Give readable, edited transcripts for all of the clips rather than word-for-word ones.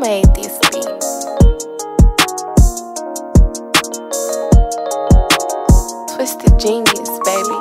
made this beat? Twisted Genius, baby.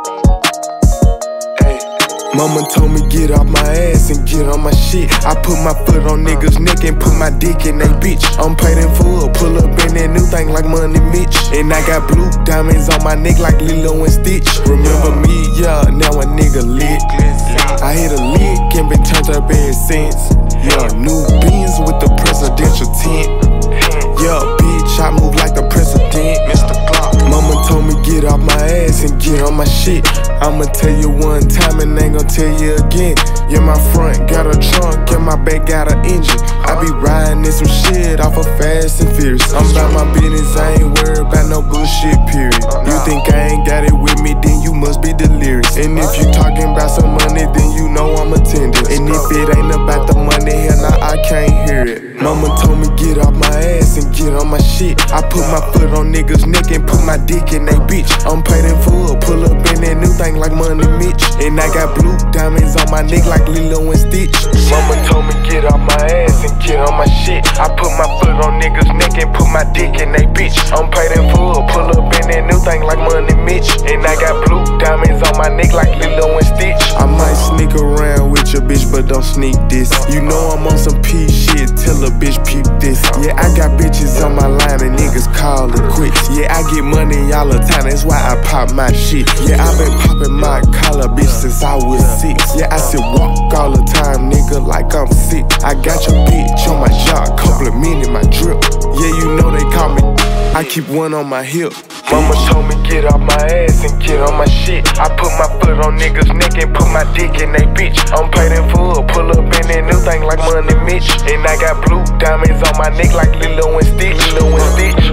Mama told me get off my ass and get on my shit. I put my foot on niggas' neck and put my dick in they bitch. I'm paid in full, pull up in that new thing like Money Mitch. And I got blue diamonds on my neck like Lilo and Stitch. Remember me, yeah, now a nigga lit. I hit a lick and been turned up ever since. Yeah, new beans with the presidential tint. Yeah, bitch, I move like the president. Mr. Glock. Mama told me get off my ass and get on my shit. I'ma tell you one time and ain't gon' tell you again. Yeah, my front got a trunk and my back got an engine. I be riding in some shit off of Fast and Furious. I'm about my business, I ain't worried about no bullshit, period. You think I ain't got it with me, then you must be delirious. And if you talking about some money, then you know I'm attending. And if it ain't about the money, hell nah, I can't hear it. Mama told me get off my ass and get on my shit. I put my foot on niggas' neck and put my dick in they bitch. I'm paid in full, pull up in that new thing like Money Mitch. And I got blue diamonds on my neck like Lilo and Stitch. Mama told me get off my ass and get on my shit. I put my foot on niggas' neck and put my dick in they bitch. I'm paid in full, pull up in that new thing like Money Mitch. And I got blue diamonds on my neck like Lilo and Stitch. I might sneak around with your bitch, but don't sneak this. You know I'm on some P shit, tell a bitch peep this. Yeah, I got bitches on my line and niggas call it quits. Yeah, I get money all the time, that's why I pop my shit. Yeah, I been popping my collar, bitch, since I was 6. Yeah, I sit walk all the time, nigga, like I'm sick. I got your bitch on my job, complimenting my drip. Yeah, you know they call me, I keep one on my hip. Mama told me get off my ass and get on my shit. I put my foot on niggas' neck and put my dick in they bitch. I'm paid in full, pull up in that new thing like Money Mitch. And I got blue diamonds on my neck like Lilo and Stitch.